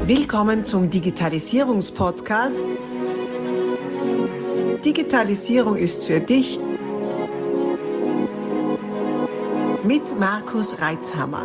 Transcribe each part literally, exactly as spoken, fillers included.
Willkommen zum Digitalisierungspodcast. Digitalisierung ist für dich mit Markus Reitzhammer.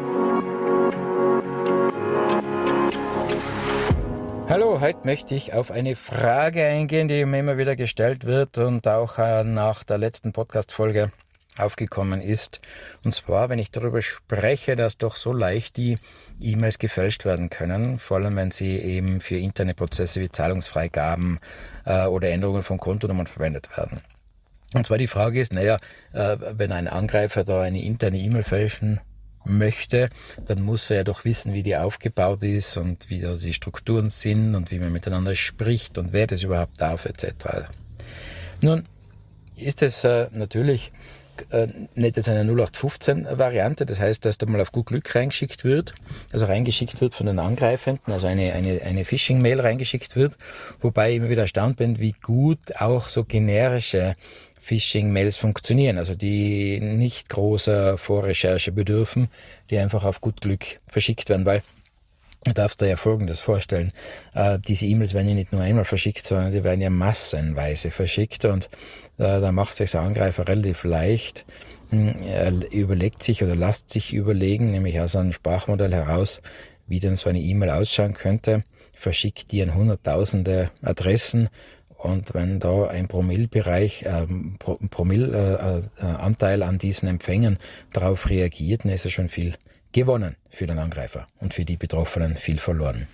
Hallo, heute möchte ich auf eine Frage eingehen, die mir immer wieder gestellt wird und auch nach der letzten Podcast-Folge aufgekommen ist. Und zwar, wenn ich darüber spreche, dass doch so leicht die E-Mails gefälscht werden können, vor allem wenn sie eben für interne Prozesse wie Zahlungsfreigaben äh, oder Änderungen von Kontonummern verwendet werden. Und zwar die Frage ist, naja, äh, wenn ein Angreifer da eine interne E-Mail fälschen möchte, dann muss er ja doch wissen, wie die aufgebaut ist und wie da die Strukturen sind und wie man miteinander spricht und wer das überhaupt darf et cetera. Nun ist es äh, natürlich äh, nicht jetzt eine null acht fünfzehn Variante, das heißt, dass da mal auf gut Glück reingeschickt wird, also reingeschickt wird von den Angreifenden, also eine, eine, eine Phishing-Mail reingeschickt wird, wobei ich immer wieder erstaunt bin, wie gut auch so generische Phishing-Mails funktionieren, also die nicht großer Vorrecherche bedürfen, die einfach auf gut Glück verschickt werden, weil du darfst dir ja Folgendes vorstellen, äh, diese E-Mails werden ja nicht nur einmal verschickt, sondern die werden ja massenweise verschickt und äh, da macht sich der Angreifer relativ leicht, er überlegt sich oder lässt sich überlegen, nämlich aus einem Sprachmodell heraus, wie denn so eine E-Mail ausschauen könnte, verschickt die an hunderttausende Adressen. Und wenn da ein Promillbereich, ähm, Pro, Promillanteil äh, an diesen Empfängern darauf reagiert, dann ist es schon viel gewonnen für den Angreifer und für die Betroffenen viel verloren.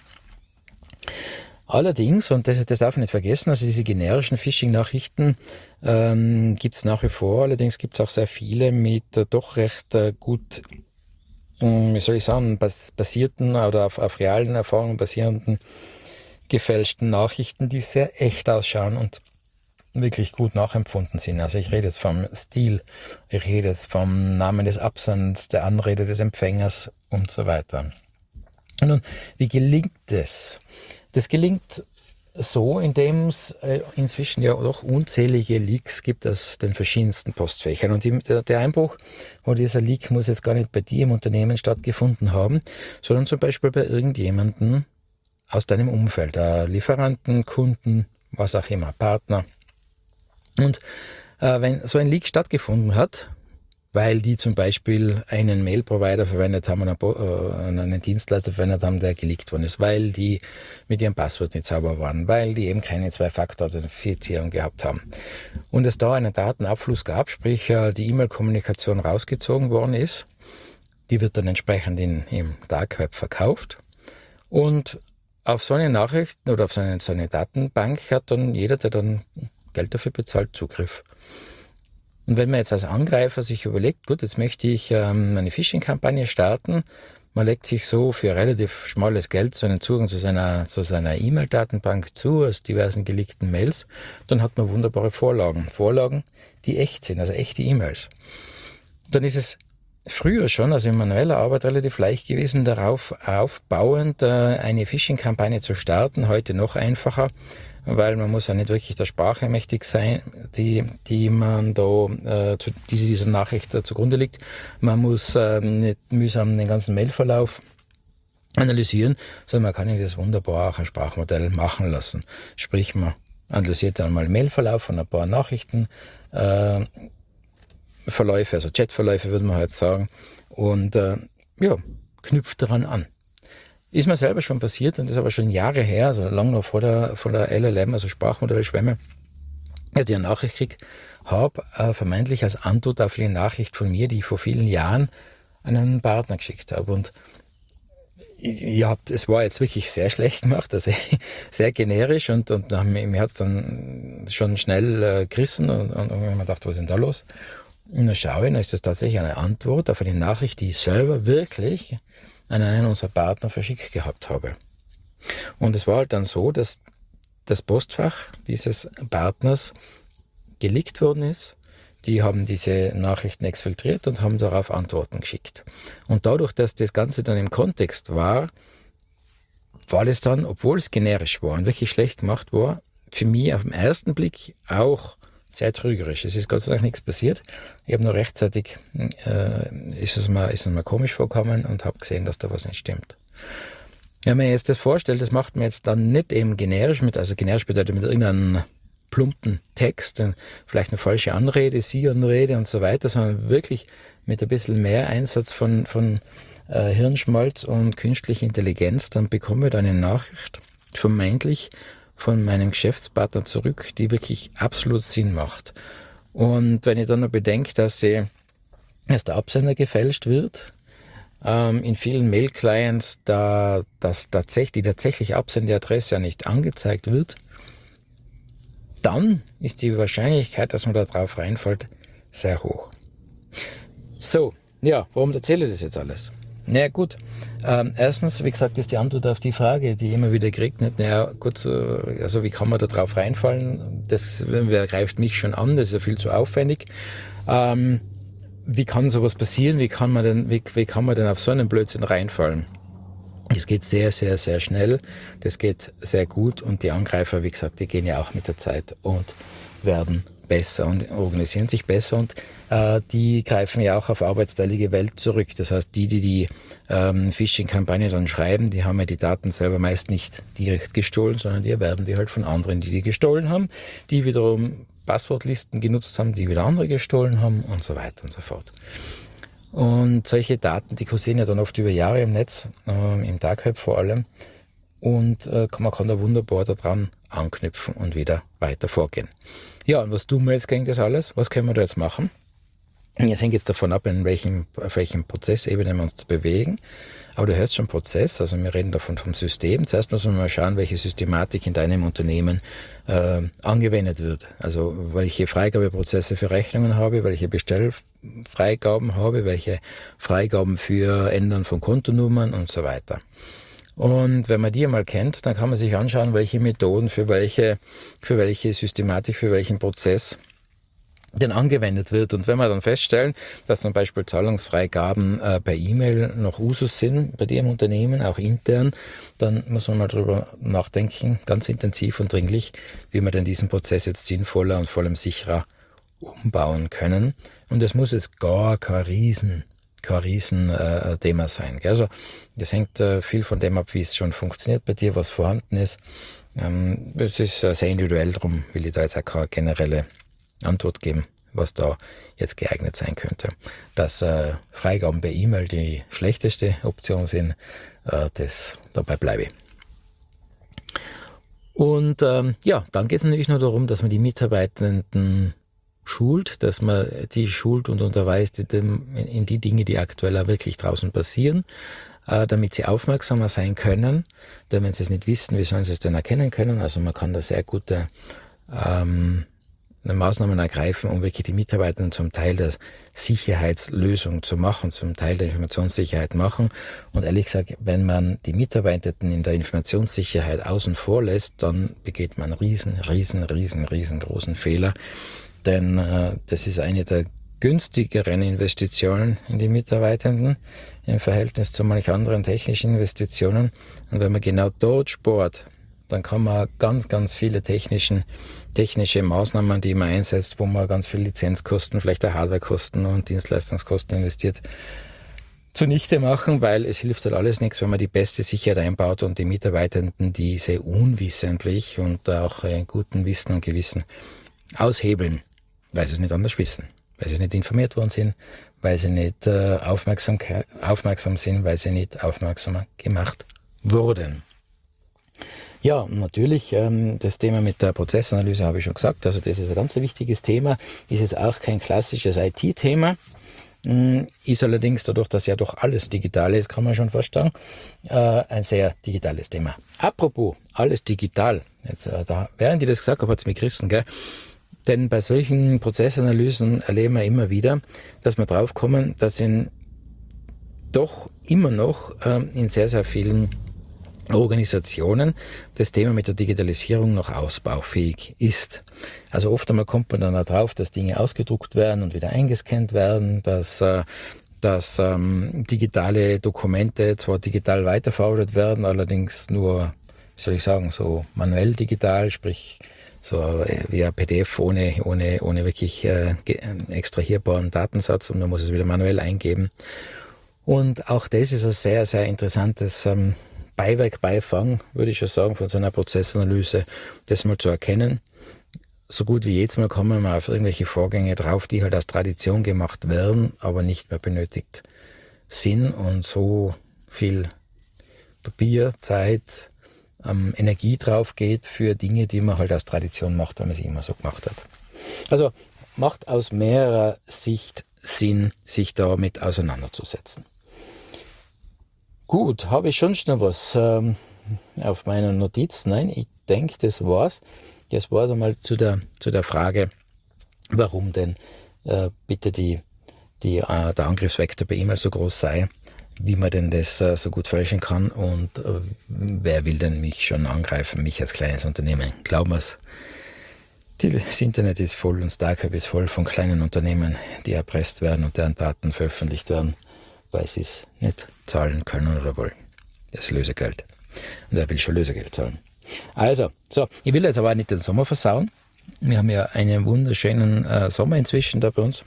Allerdings, und das, das darf man nicht vergessen, also diese generischen Phishing-Nachrichten ähm, gibt es nach wie vor, allerdings gibt es auch sehr viele mit äh, doch recht äh, gut, äh, wie soll ich sagen, bas- basierten oder auf, auf realen Erfahrungen basierenden gefälschten Nachrichten, die sehr echt ausschauen und wirklich gut nachempfunden sind. Also ich rede jetzt vom Stil, ich rede jetzt vom Namen des Absenders, der Anrede des Empfängers und so weiter. Nun, wie gelingt das? Das gelingt so, indem es äh, inzwischen ja doch unzählige Leaks gibt aus den verschiedensten Postfächern. Und die, der, der Einbruch oder dieser Leak muss jetzt gar nicht bei dir im Unternehmen stattgefunden haben, sondern zum Beispiel bei irgendjemandem aus deinem Umfeld, äh, Lieferanten, Kunden, was auch immer, Partner. Und äh, wenn so ein Leak stattgefunden hat, weil die zum Beispiel einen Mail-Provider verwendet haben, einen, äh, einen Dienstleister verwendet haben, der geleakt worden ist, weil die mit ihrem Passwort nicht sauber waren, weil die eben keine Zwei-Faktor-Authentifizierung gehabt haben und es da einen Datenabfluss gab, sprich äh, die E-Mail-Kommunikation rausgezogen worden ist, die wird dann entsprechend in, im Dark Web verkauft und auf so eine Nachricht oder auf so eine, so eine Datenbank hat dann jeder, der dann Geld dafür bezahlt, Zugriff. Und wenn man jetzt als Angreifer sich überlegt, gut, jetzt möchte ich ähm, eine Phishing-Kampagne starten, man legt sich so für relativ schmales Geld so einen Zugang zu seiner, zu seiner E-Mail-Datenbank zu, aus diversen geleakten Mails, dann hat man wunderbare Vorlagen. Vorlagen, die echt sind, also echte E-Mails. Dann ist es früher schon, also in manueller Arbeit, relativ leicht gewesen, darauf aufbauend eine Phishing-Kampagne zu starten. Heute noch einfacher, weil man muss ja nicht wirklich der Sprache mächtig sein, die, die man da, äh, zu, diese, dieser Nachricht äh, zugrunde liegt. Man muss äh, nicht mühsam den ganzen Mailverlauf analysieren, sondern man kann ja das wunderbar auch ein Sprachmodell machen lassen. Sprich, man analysiert dann mal den Mailverlauf von ein paar Nachrichten, äh, Verläufe, also Chatverläufe würde man halt sagen, und äh, ja, knüpft daran an. Ist mir selber schon passiert und das ist aber schon Jahre her, also lange noch vor der, vor der L L M, also Sprachmodelle Schwämme, als ich eine Nachricht kriege, habe äh, vermeintlich als Antwort auf die Nachricht von mir, die ich vor vielen Jahren an einen Partner geschickt habe. Und ja, es war jetzt wirklich sehr schlecht gemacht, also sehr generisch und, und mir hat es dann schon schnell äh, gerissen und, und, und ich habe mir gedacht, was ist denn da los? Und dann schaue ich, dann ist das tatsächlich eine Antwort auf eine Nachricht, die ich selber wirklich an einen unserer Partner verschickt gehabt habe. Und es war halt dann so, dass das Postfach dieses Partners geleakt worden ist. Die haben diese Nachrichten exfiltriert und haben darauf Antworten geschickt. Und dadurch, dass das Ganze dann im Kontext war, war es dann, obwohl es generisch war und wirklich schlecht gemacht war, für mich auf den ersten Blick auch sehr trügerisch. Es ist Gott sei Dank nichts passiert. Ich habe nur rechtzeitig, äh, ist es mir, ist es mir komisch vorgekommen und habe gesehen, dass da was nicht stimmt. Wenn man jetzt das vorstellt, das macht man jetzt dann nicht eben generisch mit, also generisch bedeutet mit irgendeinem plumpen Text, vielleicht eine falsche Anrede, Sie-Anrede und so weiter, sondern wirklich mit ein bisschen mehr Einsatz von, von äh, Hirnschmalz und künstlicher Intelligenz, dann bekomme ich da eine Nachricht vermeintlich von meinem Geschäftspartner zurück, die wirklich absolut Sinn macht. Und wenn ich dann noch bedenke, dass, sie, dass der Absender gefälscht wird, ähm, in vielen Mail-Clients, da dass tatsächlich, die tatsächliche Absendeadresse ja nicht angezeigt wird, dann ist die Wahrscheinlichkeit, dass man da drauf reinfällt, sehr hoch. So, ja, warum erzähle ich das jetzt alles? Naja gut, ähm, erstens, wie gesagt, ist die Antwort auf die Frage, die ich immer wieder kriegt, nicht, naja gut, so, also wie kann man da drauf reinfallen? Das wer greift mich schon an, das ist ja viel zu aufwendig. Ähm, wie kann sowas passieren? Wie kann man denn, wie, wie kann man denn auf so einen Blödsinn reinfallen? Das geht sehr, sehr, sehr schnell, das geht sehr gut und die Angreifer, wie gesagt, die gehen ja auch mit der Zeit und werden besser und organisieren sich besser und äh, die greifen ja auch auf arbeitsteilige Welt zurück. Das heißt, die, die die ähm, Phishing-Kampagne dann schreiben, die haben ja die Daten selber meist nicht direkt gestohlen, sondern die erwerben die halt von anderen, die die gestohlen haben, die wiederum Passwortlisten genutzt haben, die wieder andere gestohlen haben und so weiter und so fort. Und solche Daten, die kursieren ja dann oft über Jahre im Netz, äh, im Dark Web vor allem. Und äh, man kann da wunderbar daran anknüpfen und wieder weiter vorgehen. Ja, und was tun wir jetzt gegen das alles? Was können wir da jetzt machen? Jetzt hängt jetzt davon ab, in welchem, auf welchem Prozessebene wir uns bewegen. Aber du hörst schon Prozess, also wir reden davon vom System. Zuerst müssen wir mal schauen, welche Systematik in deinem Unternehmen äh, angewendet wird. Also welche Freigabeprozesse für Rechnungen habe, welche Bestellfreigaben habe, welche Freigaben für Ändern von Kontonummern und so weiter. Und wenn man die einmal kennt, dann kann man sich anschauen, welche Methoden für welche, für welche Systematik, für welchen Prozess denn angewendet wird. Und wenn wir dann feststellen, dass zum Beispiel Zahlungsfreigaben äh, per E-Mail noch Usus sind bei dir im Unternehmen, auch intern, dann muss man mal drüber nachdenken, ganz intensiv und dringlich, wie wir denn diesen Prozess jetzt sinnvoller und vor allem sicherer umbauen können. Und es muss jetzt gar kein Riesen, kein Riesen-Thema äh, sein. Gell? Also das hängt äh, viel von dem ab, wie es schon funktioniert bei dir, was vorhanden ist. Ähm, es ist äh, sehr individuell, darum will ich da jetzt auch keine generelle Antwort geben, was da jetzt geeignet sein könnte. Dass äh, Freigaben per E-Mail die schlechteste Option sind, äh, das dabei bleibe ich. Und ähm, ja, dann geht es natürlich nur darum, dass man die Mitarbeitenden schult, dass man die schult und unterweist in, in die Dinge, die aktuell auch wirklich draußen passieren, äh, damit sie aufmerksamer sein können. Denn wenn sie es nicht wissen, wie sollen sie es denn erkennen können? Also man kann da sehr gute ähm, Maßnahmen ergreifen, um wirklich die Mitarbeiter zum Teil der Sicherheitslösung zu machen, zum Teil der Informationssicherheit machen. Und ehrlich gesagt, wenn man die Mitarbeitenden in der Informationssicherheit außen vor lässt, dann begeht man einen riesen, riesen, riesen, riesengroßen Fehler. Denn äh, das ist eine der günstigeren Investitionen in die Mitarbeitenden im Verhältnis zu manch anderen technischen Investitionen. Und wenn man genau dort spart, dann kann man ganz, ganz viele technischen, technische Maßnahmen, die man einsetzt, wo man ganz viel Lizenzkosten, vielleicht auch Hardwarekosten und Dienstleistungskosten investiert, zunichte machen, weil es hilft halt alles nichts, wenn man die beste Sicherheit einbaut und die Mitarbeitenden diese unwissentlich und auch in gutem Wissen und Gewissen aushebeln, weil sie es nicht anders wissen, weil sie nicht informiert worden sind, weil sie nicht äh, aufmerksam, aufmerksam sind, weil sie nicht aufmerksamer gemacht wurden. Ja, natürlich, ähm, das Thema mit der Prozessanalyse habe ich schon gesagt, also das ist ein ganz wichtiges Thema, ist jetzt auch kein klassisches I T-Thema, ist allerdings dadurch, dass ja doch alles digital ist, kann man schon fast sagen, äh, ein sehr digitales Thema. Apropos, alles digital, jetzt, äh, da, während ich das gesagt habe, hat es mich gerissen, gell? Denn bei solchen Prozessanalysen erleben wir immer wieder, dass wir draufkommen, dass in doch immer noch ähm, in sehr, sehr vielen Organisationen das Thema mit der Digitalisierung noch ausbaufähig ist. Also oft einmal kommt man dann auch drauf, dass Dinge ausgedruckt werden und wieder eingescannt werden, dass, äh, dass ähm, digitale Dokumente zwar digital weiterverarbeitet werden, allerdings nur, wie soll ich sagen, so manuell digital, sprich so wie ein P D F ohne, ohne, ohne wirklich äh, extrahierbaren Datensatz und man muss es wieder manuell eingeben. Und auch das ist ein sehr, sehr interessantes ähm, Beiwerk, Beifang, würde ich schon sagen, von so einer Prozessanalyse, das mal zu erkennen. So gut wie jedes Mal kommen wir auf irgendwelche Vorgänge drauf, die halt aus Tradition gemacht werden, aber nicht mehr benötigt sind und so viel Papier, Zeit, ähm, Energie drauf geht für Dinge, die man halt aus Tradition macht, weil man sie immer so gemacht hat. Also macht aus mehrerer Sicht Sinn, sich damit auseinanderzusetzen. Gut, habe ich schon noch was ähm, auf meiner Notiz? Nein, ich denke, das war's. Das war's einmal zu der, zu der Frage, warum denn äh, bitte die, die, äh, der Angriffsvektor bei E-Mail so groß sei, wie man denn das äh, so gut fälschen kann und äh, wer will denn mich schon angreifen, mich als kleines Unternehmen. Glauben wir's. Das Internet ist voll und Dark-Web ist voll von kleinen Unternehmen, die erpresst werden und deren Daten veröffentlicht werden, weil sie es nicht zahlen können oder wollen. Das Lösegeld. Und wer will schon Lösegeld zahlen? Also, so, ich will jetzt aber auch nicht den Sommer versauen. Wir haben ja einen wunderschönen äh, Sommer inzwischen da bei uns.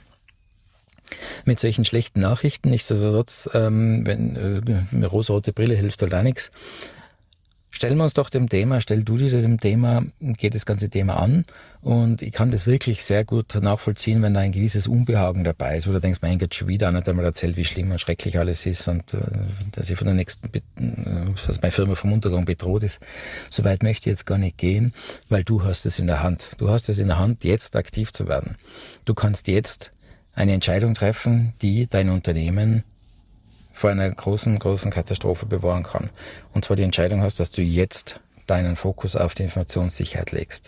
Mit solchen schlechten Nachrichten. Nichtsdestotrotz, ähm, wenn äh, eine rosa-rote Brille hilft halt auch nichts. Stellen wir uns doch dem Thema, stell du dir dem Thema, geht das ganze Thema an und ich kann das wirklich sehr gut nachvollziehen, wenn da ein gewisses Unbehagen dabei ist, wo du denkst, mein Gott, schon wieder einer, der mal erzählt, wie schlimm und schrecklich alles ist und äh, dass ich von der nächsten, äh, dass meine Firma vom Untergang bedroht ist. Soweit möchte ich jetzt gar nicht gehen, weil du hast es in der Hand. Du hast es in der Hand, jetzt aktiv zu werden. Du kannst jetzt eine Entscheidung treffen, die dein Unternehmen vor einer großen, großen Katastrophe bewahren kann. Und zwar die Entscheidung hast, dass du jetzt deinen Fokus auf die Informationssicherheit legst.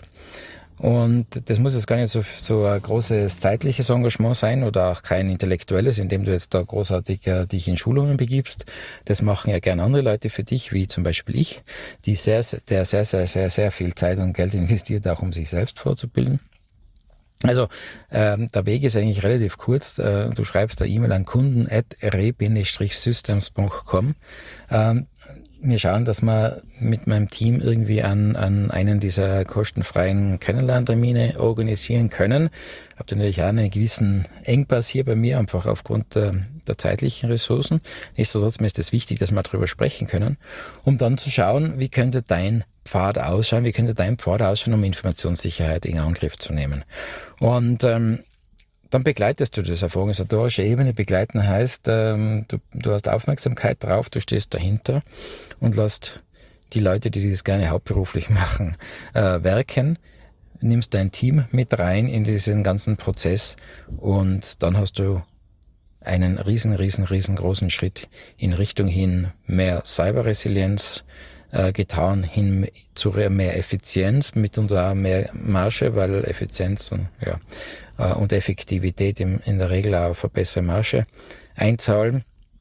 Und das muss jetzt gar nicht so, so ein großes zeitliches Engagement sein oder auch kein intellektuelles, indem du jetzt da großartig äh, dich in Schulungen begibst. Das machen ja gern andere Leute für dich, wie zum Beispiel ich, die sehr, der sehr, sehr, sehr, sehr viel Zeit und Geld investiert, auch um sich selbst vorzubilden. Also ähm, der Weg ist eigentlich relativ kurz. Äh, du schreibst eine E-Mail an kunden at re systems punkt com. Ähm, wir schauen, dass wir mit meinem Team irgendwie an, an einen dieser kostenfreien Kennenlerntermine organisieren können. Ich habe natürlich auch einen gewissen Engpass hier bei mir, einfach aufgrund der, der zeitlichen Ressourcen. Nichtsdestotrotz ist es wichtig, dass wir darüber sprechen können, um dann zu schauen, wie könnte dein Pfad ausschauen, wie könnte dein Pfad ausschauen, um Informationssicherheit in Angriff zu nehmen. Und ähm, dann begleitest du das auf organisatorischer Ebene. Begleiten heißt, ähm, du, du hast Aufmerksamkeit drauf, du stehst dahinter und lässt die Leute, die das gerne hauptberuflich machen, äh, werken, nimmst dein Team mit rein in diesen ganzen Prozess und dann hast du einen riesen, riesen, riesengroßen Schritt in Richtung hin mehr Cyberresilienz äh, getan, hin zu mehr Effizienz, mitunter auch mehr Marge, weil Effizienz und, ja, äh, und Effektivität im, in der Regel auch auf eine bessere Marge einzahlen.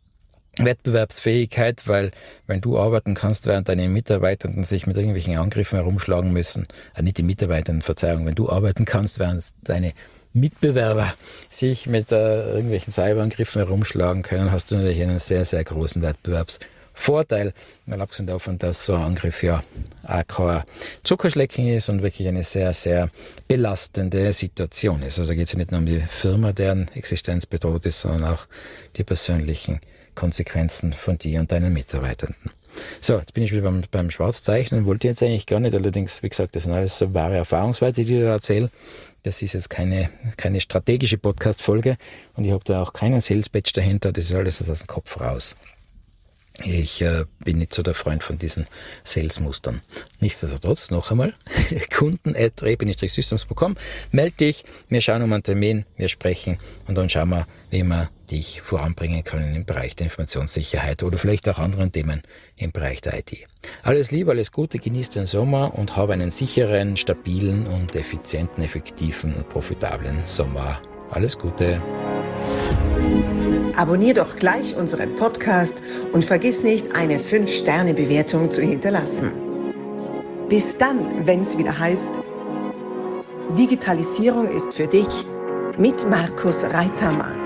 Wettbewerbsfähigkeit, weil wenn du arbeiten kannst, während deine Mitarbeitenden sich mit irgendwelchen Angriffen herumschlagen müssen, äh, nicht die Mitarbeitenden, Verzeihung, wenn du arbeiten kannst, während deine Mitbewerber sich mit äh, irgendwelchen Cyberangriffen herumschlagen können, hast du natürlich einen sehr, sehr großen Wettbewerbsvorteil. Mal abgesehen davon, dass so ein Angriff ja auch kein Zuckerschlecken ist und wirklich eine sehr, sehr belastende Situation ist. Also da geht es ja nicht nur um die Firma, deren Existenz bedroht ist, sondern auch die persönlichen Konsequenzen von dir und deinen Mitarbeitenden. So, jetzt bin ich wieder beim, beim Schwarzzeichnen, wollte jetzt eigentlich gar nicht, allerdings, wie gesagt, das sind alles so wahre Erfahrungswerte, die ich da erzähle. Das ist jetzt keine, keine strategische Podcast-Folge und ich habe da auch keinen Sales-Badge dahinter, das ist alles aus dem Kopf raus. Ich äh, bin nicht so der Freund von diesen Sales-Mustern. Nichtsdestotrotz, noch einmal, kunden at re systems punkt com, melde dich, wir schauen um einen Termin, wir sprechen und dann schauen wir, wie wir dich voranbringen können im Bereich der Informationssicherheit oder vielleicht auch anderen Themen im Bereich der I T. Alles Liebe, alles Gute, genieß den Sommer und habe einen sicheren, stabilen und effizienten, effektiven und profitablen Sommer. Alles Gute. Abonnier doch gleich unseren Podcast und vergiss nicht, eine fünf Sterne Bewertung zu hinterlassen. Bis dann, wenn es wieder heißt, Digitalisierung ist für dich mit Markus Reitzhammer.